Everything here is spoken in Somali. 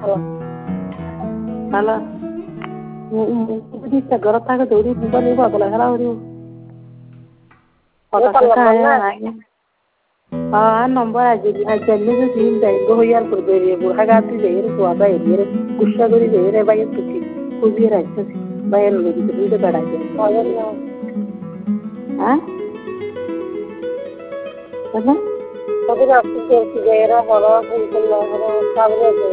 Halo. Jadi segera tak keduri bukan ibu apa lah hari. Apa kaya? Nomor aja ni tu sih dah. Goyal berberi burhagat tu jadi suara ini. Gusa duri jadi bayar tu sih. Kuzi rasa sih. Bayar lagi tu itu pada aja. Ah? Apa? Tapi nak fikir orang orang pun kalau orang sahaja.